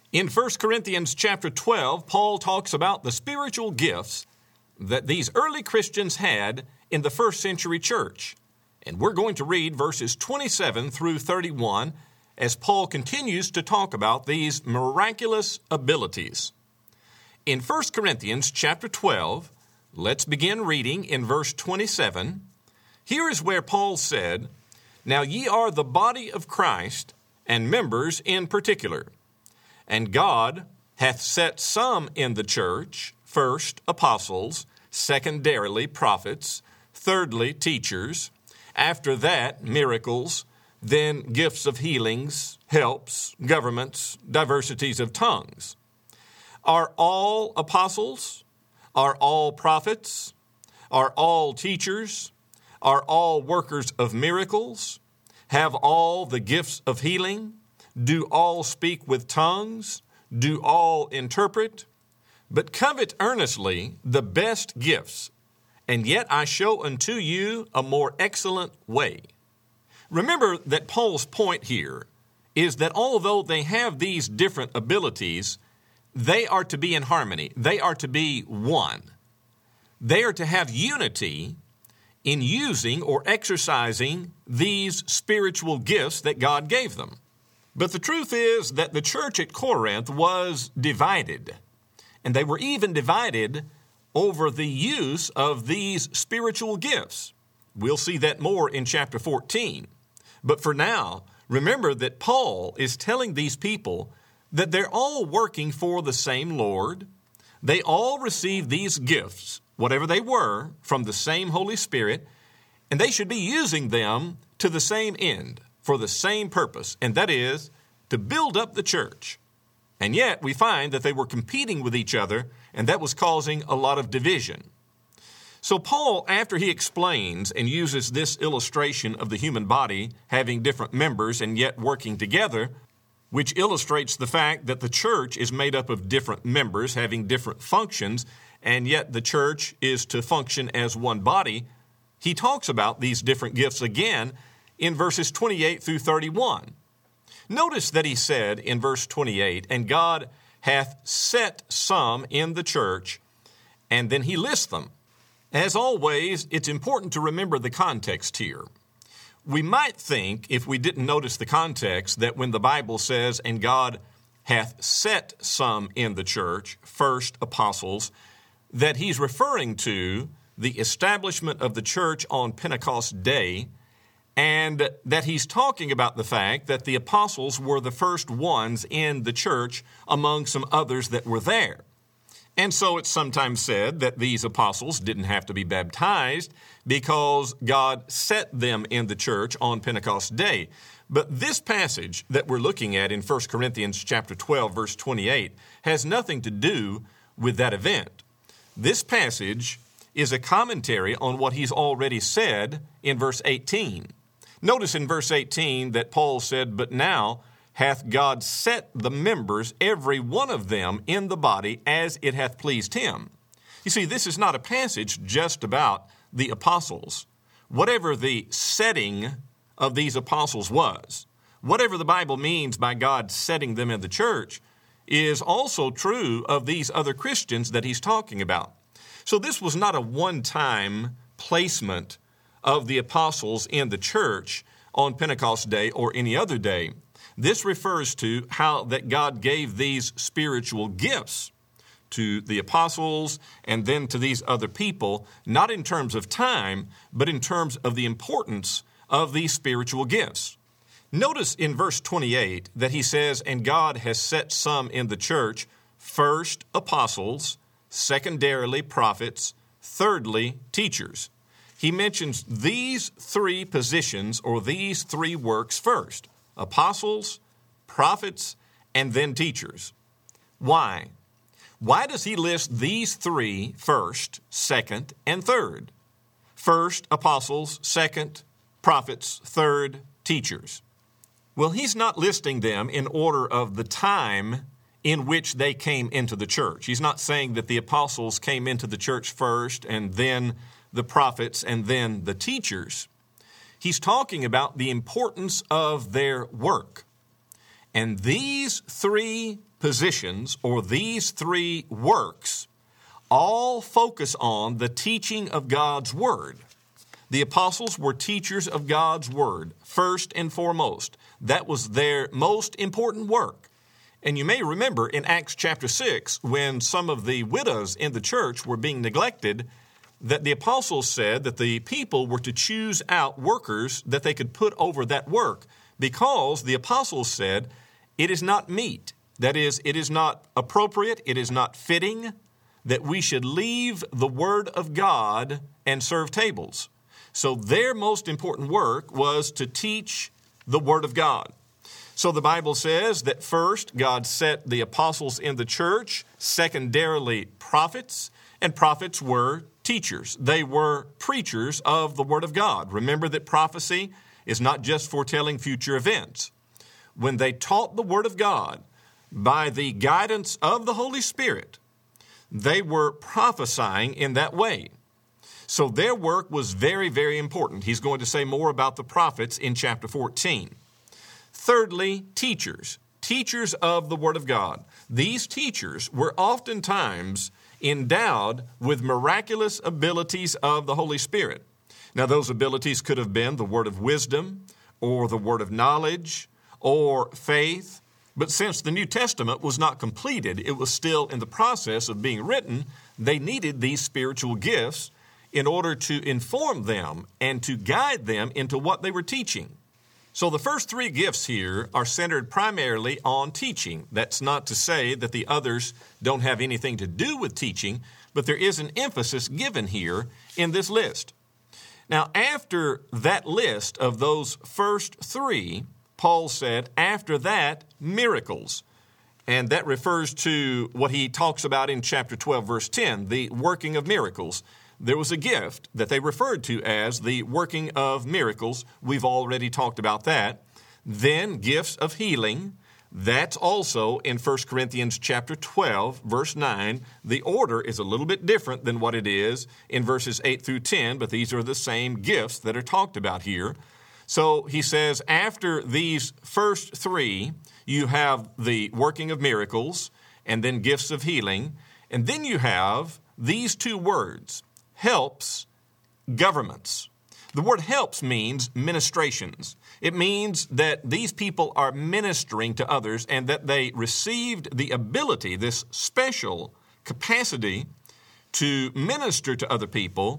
In 1 Corinthians chapter 12, Paul talks about the spiritual gifts that these early Christians had in the first century church. And we're going to read verses 27 through 31 as Paul continues to talk about these miraculous abilities. In 1 Corinthians chapter 12, let's begin reading in verse 27. Here is where Paul said, "Now ye are the body of Christ, and members in particular. And God hath set some in the church, first apostles, secondarily prophets, thirdly teachers, after that miracles, then gifts of healings, helps, governments, diversities of tongues. Are all apostles? Are all prophets? Are all teachers? Are all workers of miracles? Have all the gifts of healing? Do all speak with tongues? Do all interpret? But covet earnestly the best gifts, and yet I show unto you a more excellent way." Remember that Paul's point here is that although they have these different abilities, they are to be in harmony. They are to be one. They are to have unity in using or exercising these spiritual gifts that God gave them. But the truth is that the church at Corinth was divided, and they were even divided over the use of these spiritual gifts. We'll see that more in chapter 14. But for now, remember that Paul is telling these people that they're all working for the same Lord. They all receive these gifts, whatever they were, from the same Holy Spirit, and they should be using them to the same end, for the same purpose, and that is to build up the church. And yet we find that they were competing with each other, and that was causing a lot of division. So Paul, after he explains and uses this illustration of the human body having different members and yet working together, which illustrates the fact that the church is made up of different members having different functions, and yet the church is to function as one body, he talks about these different gifts again in verses 28 through 31. Notice that he said in verse 28, "And God hath set some in the church," and then he lists them. As always, it's important to remember the context here. We might think, if we didn't notice the context, that when the Bible says, "And God hath set some in the church," first apostles, that he's referring to the establishment of the church on Pentecost Day, and that he's talking about the fact that the apostles were the first ones in the church among some others that were there. And so it's sometimes said that these apostles didn't have to be baptized because God set them in the church on Pentecost Day. But this passage that we're looking at in 1 Corinthians chapter 12, verse 28, has nothing to do with that event. This passage is a commentary on what he's already said in verse 18. Notice in verse 18 that Paul said, "But now hath God set the members, every one of them, in the body as it hath pleased him." You see, this is not a passage just about the apostles. Whatever the setting of these apostles was, whatever the Bible means by God setting them in the church, is also true of these other Christians that he's talking about. So this was not a one-time placement of the apostles in the church on Pentecost Day or any other day. This refers to how that God gave these spiritual gifts to the apostles and then to these other people, not in terms of time, but in terms of the importance of these spiritual gifts. Notice in verse 28 that he says, "And God has set some in the church, first apostles, secondarily prophets, thirdly teachers." He mentions these three positions or these three works first: apostles, prophets, and then teachers. Why? Why does he list these three first, second, and third? First, apostles; second, prophets; third, teachers. Well, he's not listing them in order of the time in which they came into the church. He's not saying that the apostles came into the church first and then the prophets and then the teachers. He's talking about the importance of their work. And these three positions, or these three works, all focus on the teaching of God's Word. The apostles were teachers of God's Word, first and foremost. That was their most important work. And you may remember in Acts chapter 6, when some of the widows in the church were being neglected, that the apostles said that the people were to choose out workers that they could put over that work, because the apostles said, it is not meet. That is, it is not appropriate, it is not fitting that we should leave the Word of God and serve tables. So their most important work was to teach the Word of God. So the Bible says that first, God set the apostles in the church, secondarily prophets, and prophets were teachers. They were preachers of the Word of God. Remember that prophecy is not just foretelling future events. When they taught the Word of God by the guidance of the Holy Spirit, they were prophesying in that way. So their work was very, very important. He's going to say more about the prophets in chapter 14. Thirdly, teachers of the Word of God. These teachers were oftentimes endowed with miraculous abilities of the Holy Spirit. Now, those abilities could have been the word of wisdom, or the word of knowledge, or faith. But since the New Testament was not completed, it was still in the process of being written, they needed these spiritual gifts in order to inform them and to guide them into what they were teaching. So the first three gifts here are centered primarily on teaching. That's not to say that the others don't have anything to do with teaching, but there is an emphasis given here in this list. Now, after that list of those first three, Paul said, after that, miracles. And that refers to what he talks about in chapter 12, verse 10, the working of miracles. There was a gift that they referred to as the working of miracles. We've already talked about that. Then gifts of healing. That's also in 1 Corinthians chapter 12, verse 9. The order is a little bit different than what it is in verses 8 through 10, but these are the same gifts that are talked about here. So he says, after these first three, you have the working of miracles and then gifts of healing. And then you have these two words, helps, governments. The word helps means ministrations. It means that these people are ministering to others and that they received the ability, this special capacity to minister to other people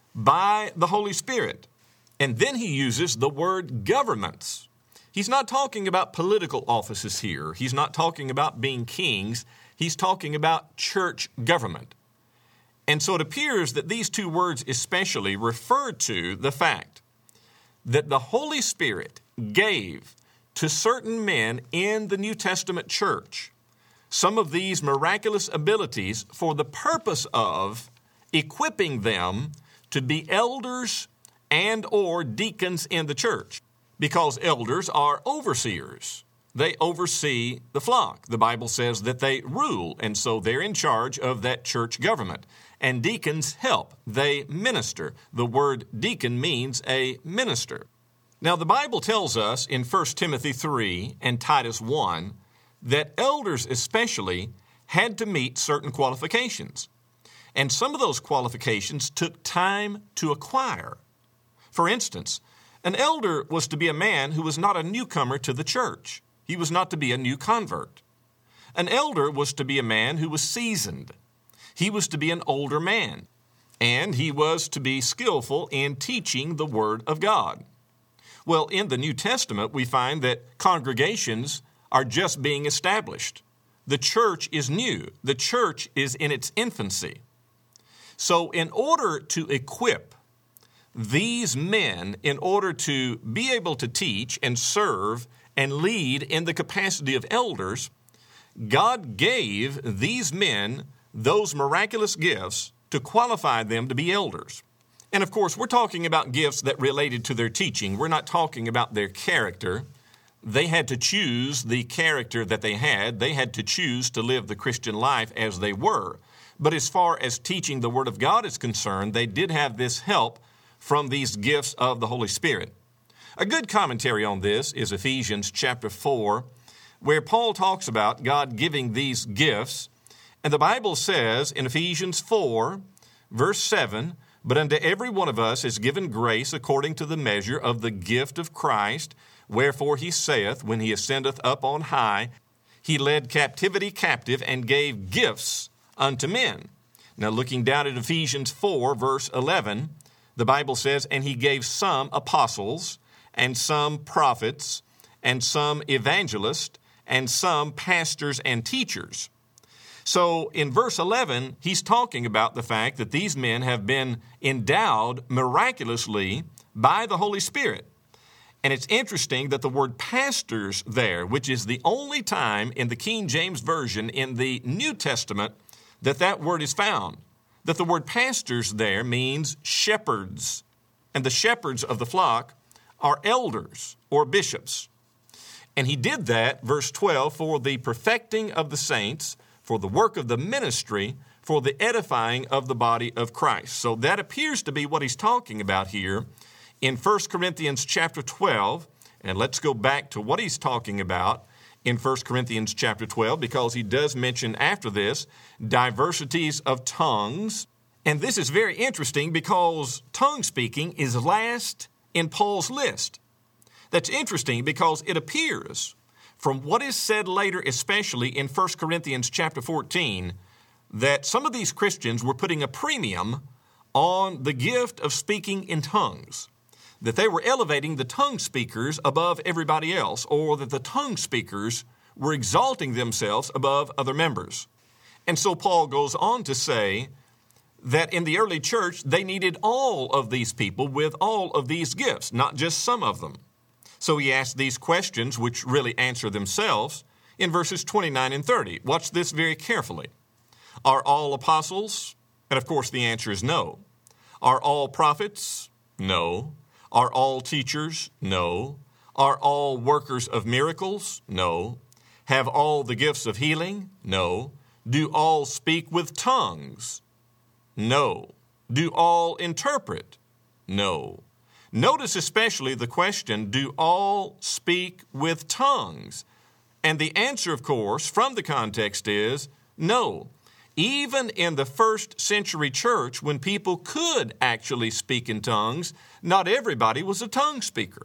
by the Holy Spirit. And then he uses the word governments. He's not talking about political offices here. He's not talking about being kings. He's talking about church government. And so it appears that these two words especially refer to the fact that the Holy Spirit gave to certain men in the New Testament church some of these miraculous abilities for the purpose of equipping them to be elders and or deacons in the church, because elders are overseers. They oversee the flock. The Bible says that they rule, and so they're in charge of that church government. And deacons help. They minister. The word deacon means a minister. Now, the Bible tells us in 1 Timothy 3 and Titus 1 that elders especially had to meet certain qualifications. And some of those qualifications took time to acquire. For instance, an elder was to be a man who was not a newcomer to the church. He was not to be a new convert. An elder was to be a man who was seasoned. He was to be an older man, and he was to be skillful in teaching the Word of God. Well, in the New Testament, we find that congregations are just being established. The church is new. The church is in its infancy. So in order to equip these men, in order to be able to teach and serve and lead in the capacity of elders, God gave these men those miraculous gifts to qualify them to be elders. And of course, we're talking about gifts that related to their teaching. We're not talking about their character. They had to choose the character that they had. They had to choose to live the Christian life as they were. But as far as teaching the Word of God is concerned, they did have this help from these gifts of the Holy Spirit. A good commentary on this is Ephesians chapter 4, where Paul talks about God giving these gifts. And the Bible says in Ephesians 4, verse 7, "But unto every one of us is given grace according to the measure of the gift of Christ. Wherefore he saith, when he ascendeth up on high, he led captivity captive and gave gifts unto men." Now looking down at Ephesians 4, verse 11, the Bible says, "And he gave some apostles, and some prophets, and some evangelists, and some pastors and teachers." So in verse 11, he's talking about the fact that these men have been endowed miraculously by the Holy Spirit. And it's interesting that the word pastors there, which is the only time in the King James Version in the New Testament that word is found, that the word pastors there means shepherds. And the shepherds of the flock are elders or bishops. And he did that, verse 12, "for the perfecting of the saints, for the work of the ministry, for the edifying of the body of Christ." So that appears to be what he's talking about here in 1 Corinthians chapter 12. And let's go back to what he's talking about in 1 Corinthians chapter 12, because he does mention after this diversities of tongues. And this is very interesting because tongue speaking is last in Paul's list. That's interesting because it appears from what is said later, especially in 1 Corinthians chapter 14, that some of these Christians were putting a premium on the gift of speaking in tongues, that they were elevating the tongue speakers above everybody else, or that the tongue speakers were exalting themselves above other members. And so Paul goes on to say that in the early church, they needed all of these people with all of these gifts, not just some of them. So he asked these questions, which really answer themselves, in verses 29 and 30. Watch this very carefully. Are all apostles? And of course the answer is no. Are all prophets? No. Are all teachers? No. Are all workers of miracles? No. Have all the gifts of healing? No. Do all speak with tongues? No. Do all interpret? No. Notice especially the question, do all speak with tongues? And the answer, of course, from the context is no. Even in the first century church, when people could actually speak in tongues, not everybody was a tongue speaker.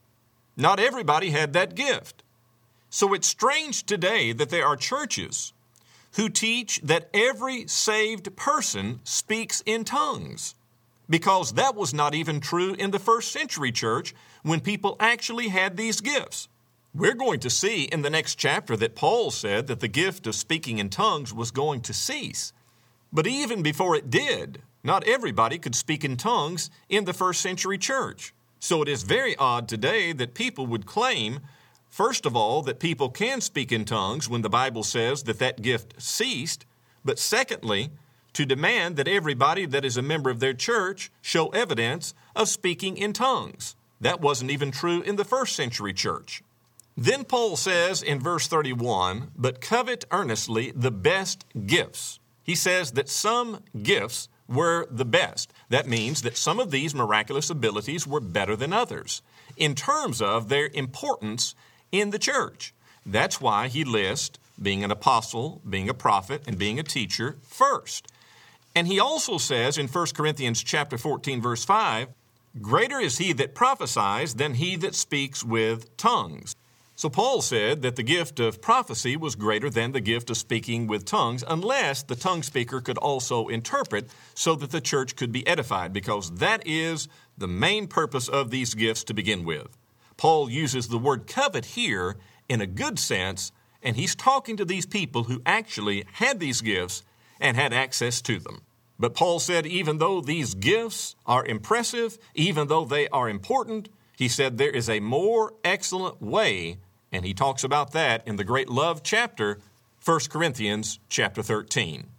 Not everybody had that gift. So it's strange today that there are churches who teach that every saved person speaks in tongues, because that was not even true in the first century church when people actually had these gifts. We're going to see in the next chapter that Paul said that the gift of speaking in tongues was going to cease. But even before it did, not everybody could speak in tongues in the first century church. So it is very odd today that people would claim, first of all, that people can speak in tongues when the Bible says that that gift ceased, but secondly, to demand that everybody that is a member of their church show evidence of speaking in tongues. That wasn't even true in the first century church. Then Paul says in verse 31, "But covet earnestly the best gifts." He says that some gifts were the best. That means that some of these miraculous abilities were better than others in terms of their importance in the church. That's why he lists being an apostle, being a prophet, and being a teacher first. And he also says in 1 Corinthians chapter 14, verse 5, "Greater is he that prophesies than he that speaks with tongues." So Paul said that the gift of prophecy was greater than the gift of speaking with tongues, unless the tongue speaker could also interpret so that the church could be edified, because that is the main purpose of these gifts to begin with. Paul uses the word covet here in a good sense, and he's talking to these people who actually had these gifts and had access to them. But Paul said even though these gifts are impressive, even though they are important, he said there is a more excellent way, and he talks about that in the great love chapter, 1 Corinthians chapter 13.